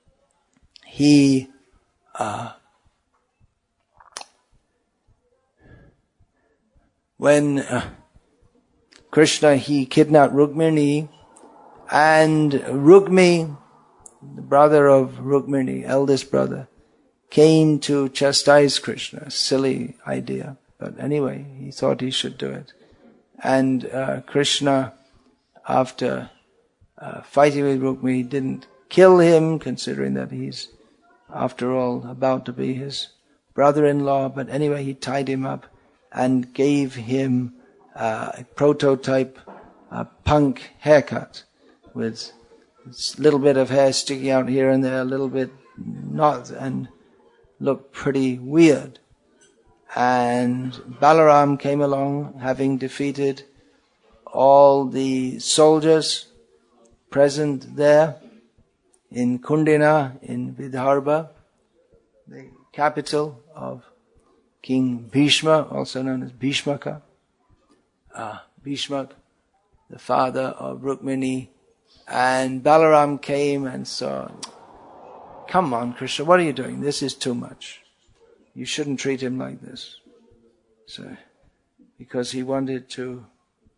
he kidnapped Rukmini, and Rukmi, the brother of Rukmini, eldest brother, came to chastise Krishna. Silly idea, but anyway, he thought he should do it. And Krishna, after fighting with Rukmi, didn't kill him, considering that he's, after all, about to be his brother-in-law. But anyway, he tied him up and gave him a prototype punk haircut with a little bit of hair sticking out here and there, a little bit not, and looked pretty weird. And Balaram came along, having defeated all the soldiers present there in Kundina, in Vidarbha, the capital of King Bhishma, also known as Bhishmaka. Bhishmak, the father of Rukmini. And Balaram came and saw, "Come on, Krishna, what are you doing? This is too much. You shouldn't treat him like this." So, because he wanted to,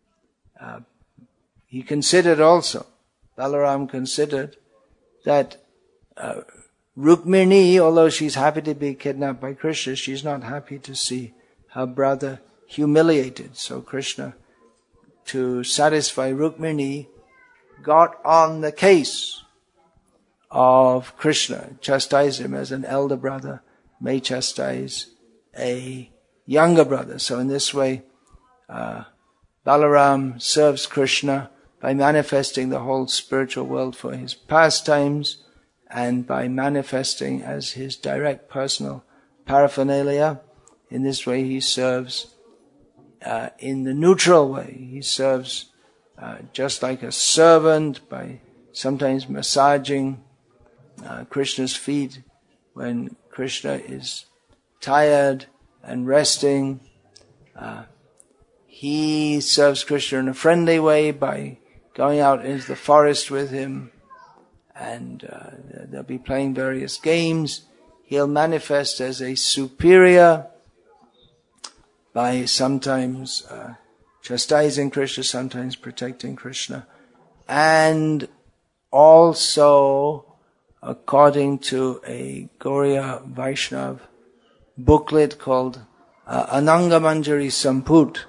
he considered also, Balaram considered that Rukmini, although she's happy to be kidnapped by Krishna, she's not happy to see her brother humiliated. So Krishna, to satisfy Rukmini, got on the case of Krishna, chastised him as an elder brother may chastise a younger brother. So in this way, Balaram serves Krishna by manifesting the whole spiritual world for his pastimes and by manifesting as his direct personal paraphernalia. In this way he serves in the neutral way. He serves just like a servant by sometimes massaging Krishna's feet when Krishna is tired and resting. He serves Krishna in a friendly way by going out into the forest with him, and they'll be playing various games. He'll manifest as a superior by sometimes chastising Krishna, sometimes protecting Krishna, and also, according to a Gauriya Vaishnav booklet called Ananga Manjari Samput,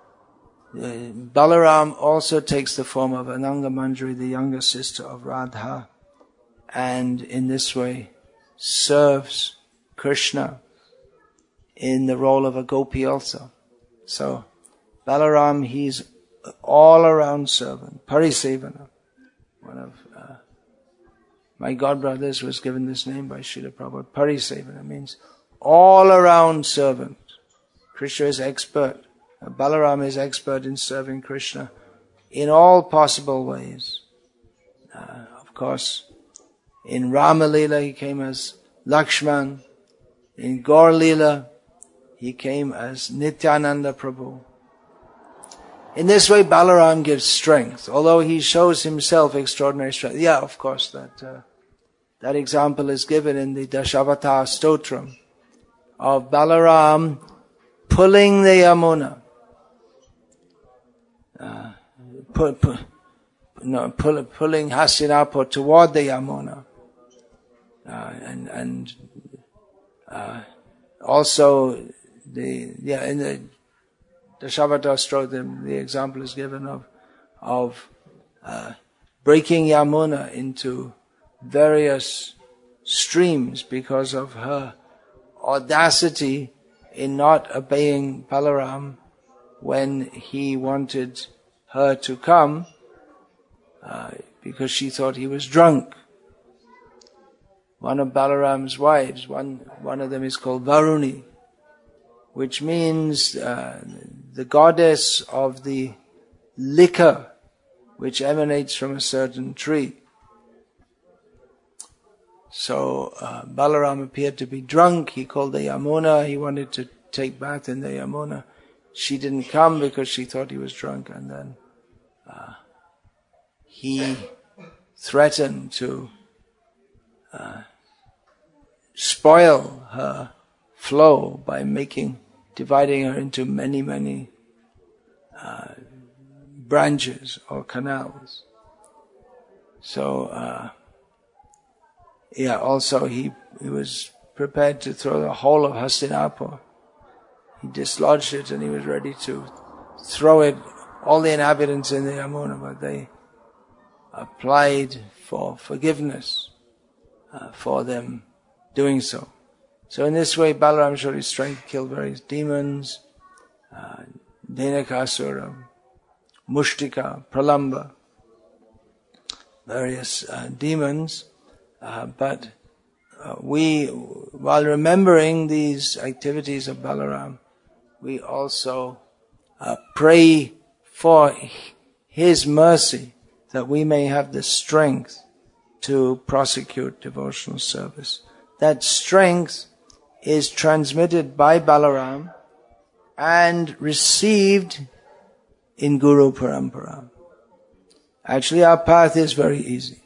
Balaram also takes the form of Ananga Manjari, the younger sister of Radha, and in this way serves Krishna in the role of a gopi also. So Balaram, he's all-around servant, Parisevana. One of my godbrothers was given this name by Srila Prabhupada. Parisevana means all-around servant. Krishna is expert. Balaram is expert in serving Krishna in all possible ways. Of course, in Rama Leela he came as Lakshman. In Gaur Leela he came as Nityananda Prabhu. In this way Balaram gives strength, although he shows himself extraordinary strength. Yeah, of course, that example is given in the Dashavata Stotram of Balaram pulling the Yamuna. Pulling Hastinapur toward the Yamuna. And also in the Dashavata Stotram, the example is given of breaking Yamuna into various streams because of her audacity in not obeying Balaram when he wanted her to come, because she thought he was drunk. One of Balaram's wives, one of them is called Varuni, which means the goddess of the liquor which emanates from a certain tree. So Balaram appeared to be drunk. He called the Yamuna. He wanted to take bath in the Yamuna. She didn't come because she thought he was drunk, and then he threatened to spoil her flow by dividing her into many branches or canals. So also he was prepared to throw the whole of Hastinapur. He dislodged it and he was ready to throw it, all the inhabitants in the Yamuna, but they applied for forgiveness for them doing so. So in this way Balaram showed his strength to kill various demons, Dhenukasura, Mushtika, Pralamba, various demons. But we, while remembering these activities of Balaram, we also pray for his mercy that we may have the strength to prosecute devotional service. That strength is transmitted by Balaram and received in Guru Parampara. Actually, our path is very easy.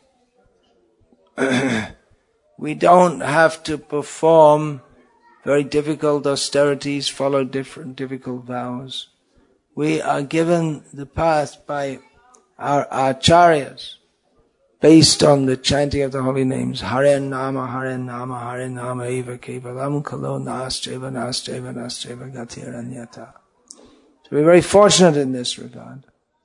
We don't have to perform very difficult austerities, follow different difficult vows. We are given the path by our acharyas based on the chanting of the holy names. Hare Nama, Hare Nama, Hare Nama eva kevalam kalo nascheva nascheva nascheva gatiranyata. So we're very fortunate in this regard.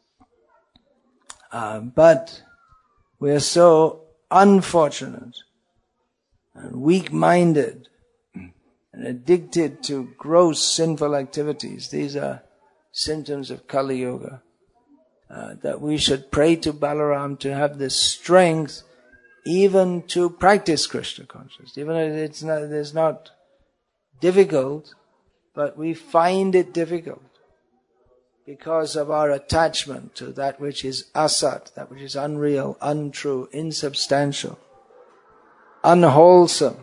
But we are so unfortunate and weak-minded and addicted to gross sinful activities. These are symptoms of Kali Yuga. That we should pray to Balaram to have the strength even to practice Krishna consciousness. Even if it's not difficult, but we find it difficult because of our attachment to that which is asat, that which is unreal, untrue, insubstantial, unwholesome.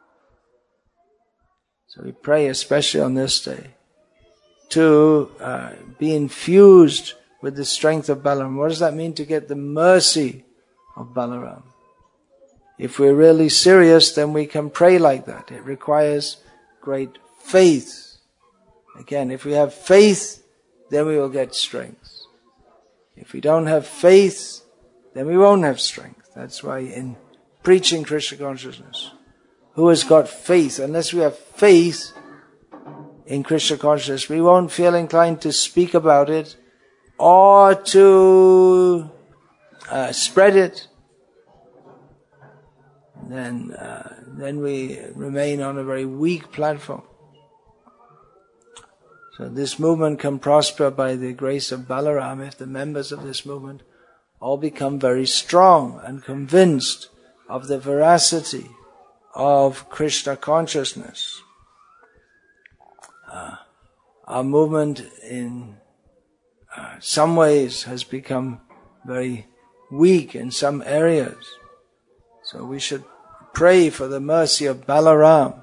So we pray especially on this day to be infused with the strength of Balaram. What does that mean? To get the mercy of Balaram. If we're really serious, then we can pray like that. It requires great faith. Again, if we have faith, then we will get strength. If we don't have faith, then we won't have strength. That's why in preaching Krishna consciousness, who has got faith? Unless we have faith in Krishna consciousness, we won't feel inclined to speak about it or to spread it. then we remain on a very weak platform. So this movement can prosper by the grace of Balaram if the members of this movement all become very strong and convinced of the veracity of Krishna consciousness. Our movement in some ways has become very weak in some areas. So we should pray for the mercy of Balaram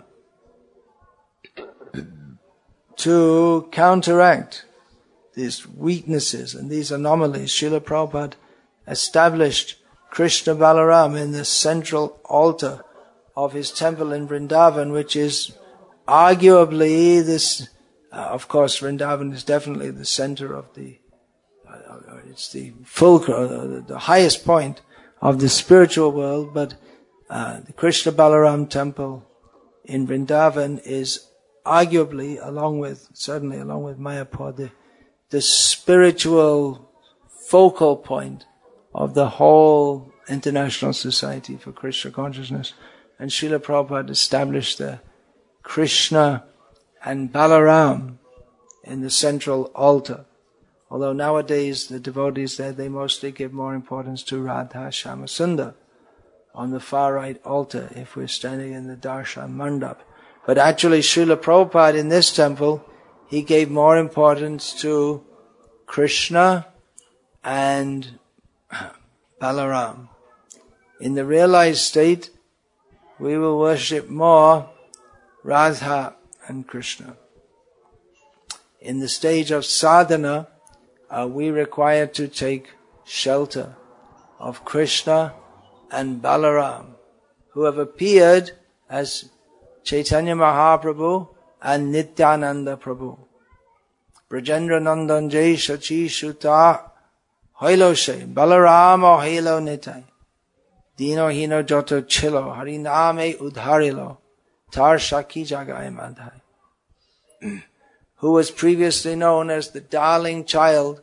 to counteract these weaknesses and these anomalies. Srila Prabhupada established Krishna Balaram in the central altar of his temple in Vrindavan, which is arguably this, of course Vrindavan is definitely the center of it's the fulcrum, the highest point of the spiritual world, but the Krishna Balaram temple in Vrindavan is arguably, certainly along with Mayapur, the spiritual focal point of the whole International Society for Krishna Consciousness. And Srila Prabhupada established the Krishna and Balaram in the central altar. Although nowadays the devotees there, they mostly give more importance to Radha Shyamasundar on the far right altar if we're standing in the Darshan Mandap. But actually Srila Prabhupada in this temple, he gave more importance to Krishna and Balaram. In the realized state, we will worship more Radha and Krishna. In the stage of sadhana, we require to take shelter of Krishna and Balaram, who have appeared as Chaitanya Mahaprabhu and Nityananda Prabhu. Brajendra Nandan Jai Shachi Shuta Hoilo She Balarama Hoilo Nitai Dino Hino Joto Chilo Hariname Udharilo Tar Shaki Jagai Madhai, who was previously known as the darling child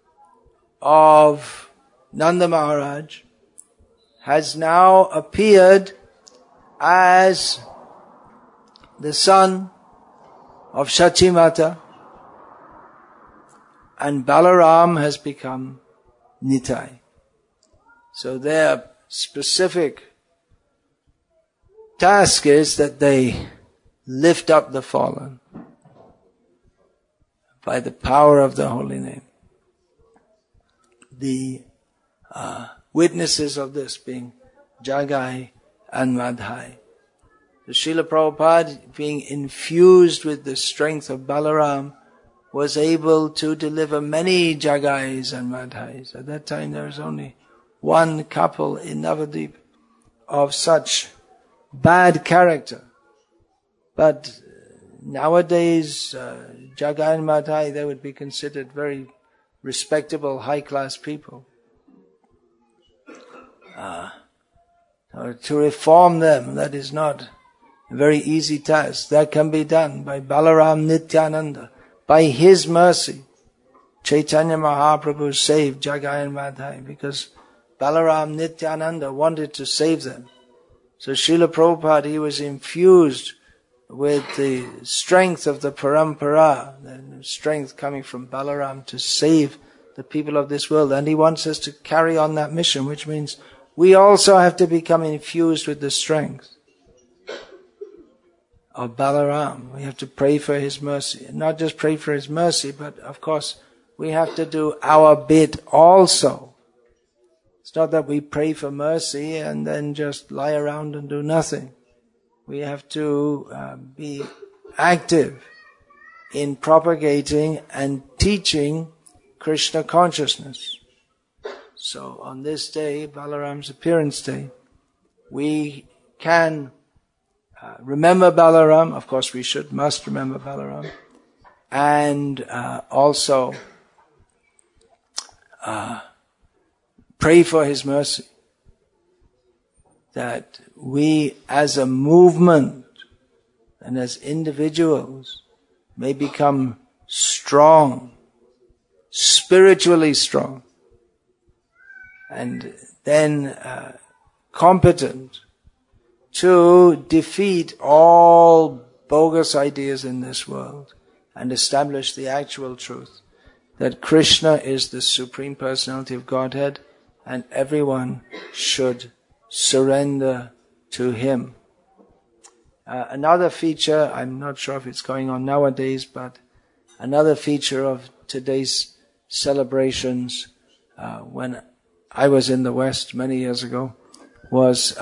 of Nanda Maharaj, has now appeared as the son of Shachi Mata, and Balaram has become Nitai. So their specific task is that they lift up the fallen by the power of the holy name. The witnesses of this being Jagai and Madhai. The Srila Prabhupada, being infused with the strength of Balaram, was able to deliver many Jagais and Madhais. At that time there was only one couple in Navadvip of such bad character. But nowadays, Jagai and Madhai, they would be considered very respectable, high-class people. To reform them, that is not a very easy task. That can be done by Balaram Nityananda. By his mercy, Chaitanya Mahaprabhu saved Jagai and Madhai because Balaram Nityananda wanted to save them. So Srila Prabhupada, he was infused with the strength of the parampara, the strength coming from Balaram to save the people of this world. And he wants us to carry on that mission, which means we also have to become infused with the strength of Balaram. We have to pray for his mercy. And not just pray for his mercy, but of course we have to do our bit also. It's not that we pray for mercy and then just lie around and do nothing. We have to be active in propagating and teaching Krishna consciousness. So on this day, Balaram's appearance day, we can remember Balaram. Of course we must remember Balaram. And also pray for his mercy. That we as a movement and as individuals may become strong, spiritually strong, and then competent to defeat all bogus ideas in this world and establish the actual truth that Krishna is the Supreme Personality of Godhead and everyone should surrender to Him. Another feature, I'm not sure if it's going on nowadays, but another feature of today's celebrations, when I was in the West many years ago, was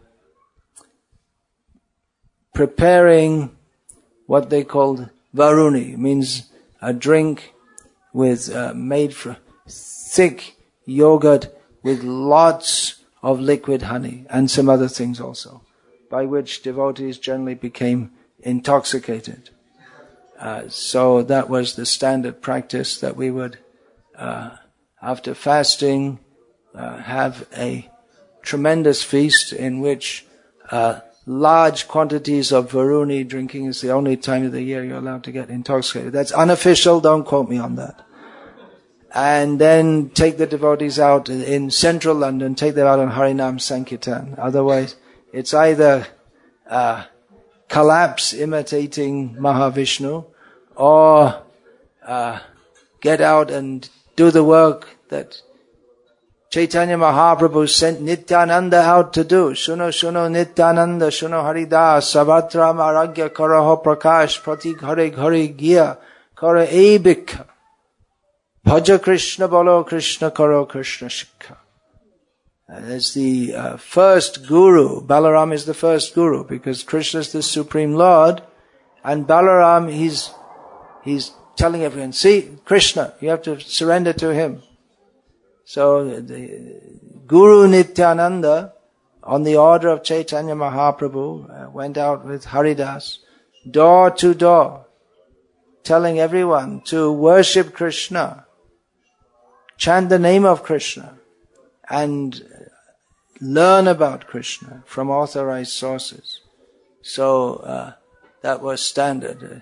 preparing what they called Varuni. It means a drink with made from thick yogurt with lots of liquid honey and some other things also, by which devotees generally became intoxicated. So that was the standard practice, that we would, after fasting, have a tremendous feast in which large quantities of Varuni drinking is the only time of the year you're allowed to get intoxicated. That's unofficial, don't quote me on that. And then take the devotees out in central London, take them out on Harinam Sankirtan. Otherwise, it's either collapse imitating Mahavishnu, or get out and do the work that Chaitanya Mahaprabhu sent Nityananda out to do. Shuno Shuno Nityananda, Shuno Haridas, Savatra Maragya Karaho Prakash, Pratik Hare Hare Gya, Kara Ebika. Bhaja Krishna Bolo Krishna Karo Krishna Shikha. As the first guru, Balaram is the first guru, because Krishna is the Supreme Lord, and Balaram, he's telling everyone, see, Krishna, you have to surrender to him. So the Guru Nityananda, on the order of Chaitanya Mahaprabhu, went out with Haridas, door to door, telling everyone to worship Krishna, chant the name of Krishna, and learn about Krishna from authorized sources. So that was standard.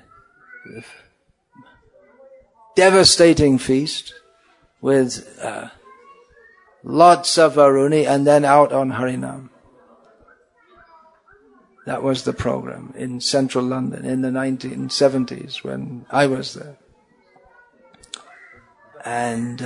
Devastating feast with lots of Varuni, and then out on Harinam. That was the program in central London in the 1970s when I was there. And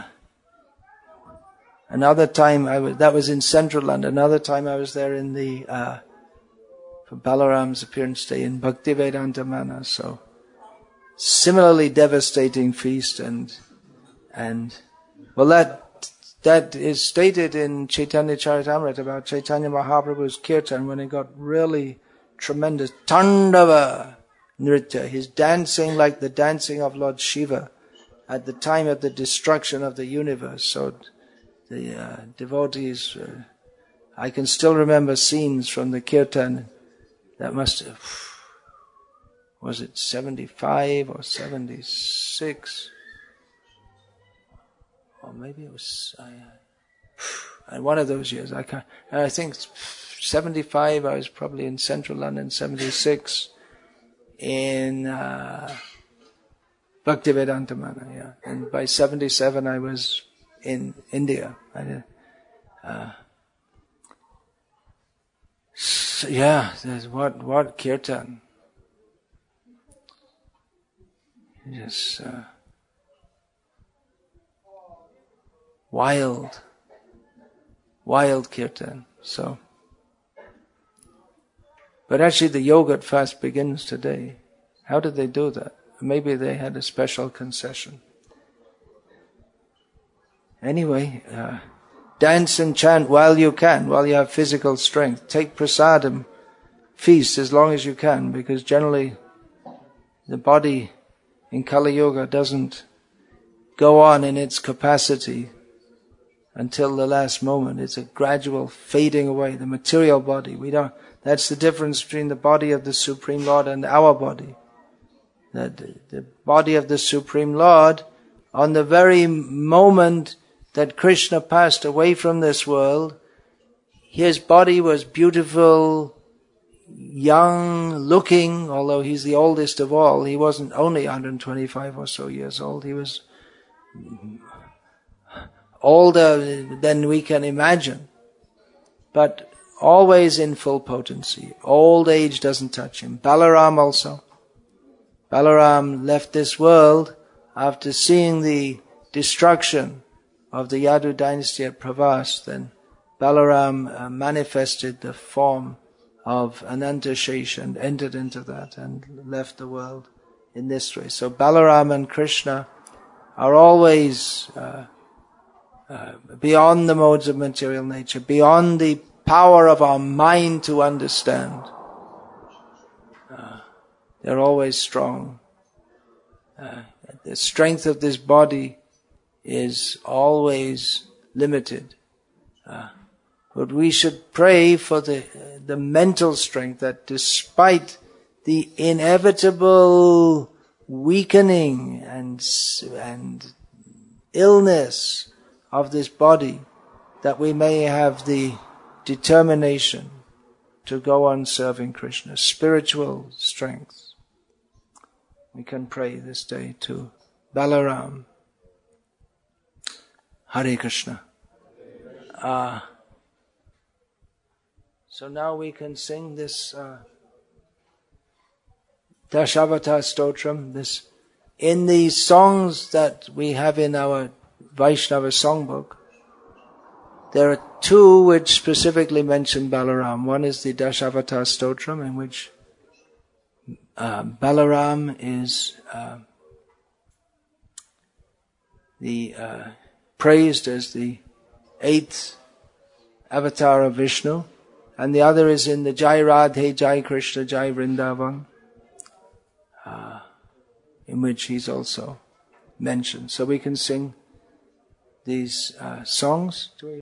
another time that was in central London. Another time I was there in for Balaram's appearance day in Bhaktivedanta Manas. So similarly devastating feast, and well, that is stated in Chaitanya Charitamrita about Chaitanya Mahaprabhu's kirtan when it got really tremendous. Tandava Nritya, his dancing like the dancing of Lord Shiva at the time of the destruction of the universe. So the devotees, I can still remember scenes from the kirtan that must have, was it 75 or 76? Or maybe it was one of those years. I think 75. I was probably in central London. 76 in Bhaktivedanta Mana. Yeah, and by 77 I was in India. So yeah, there's what kirtan. Just. Wild kirtan. So, but actually the yogurt fast begins today. How did they do that? Maybe they had a special concession. Anyway, dance and chant while you can, while you have physical strength. Take prasadam, feast as long as you can, because generally the body in Kali Yuga doesn't go on in its capacity until the last moment. It's a gradual fading away. The material body, that's the difference between the body of the Supreme Lord and our body. That the body of the Supreme Lord, on the very moment that Krishna passed away from this world, his body was beautiful, young looking, although he's the oldest of all. He wasn't only 125 or so years old. He was older than we can imagine. But always in full potency. Old age doesn't touch him. Balaram also. Balaram left this world after seeing the destruction of the Yadu dynasty at Pravas. Then Balaram manifested the form of Anantashesha and entered into that and left the world in this way. So Balaram and Krishna are always beyond the modes of material nature, beyond the power of our mind to understand. They're always strong. The strength of this body is always limited. But we should pray for the mental strength that despite the inevitable weakening and illness of this body, that we may have the determination to go on serving Krishna, spiritual strength. We can pray this day to Balaram. Hare Krishna. So now we can sing this Dashavata Stotram. This in the songs that we have in our Vaishnava songbook, there are two which specifically mention Balaram. One is the Dashavata Stotram, in which Balaram is praised as the 8th avatar of Vishnu, and the other is in the Jai Radhe, Jai Krishna, Jai Vrindavan, in which he's also mentioned. So we can sing these songs.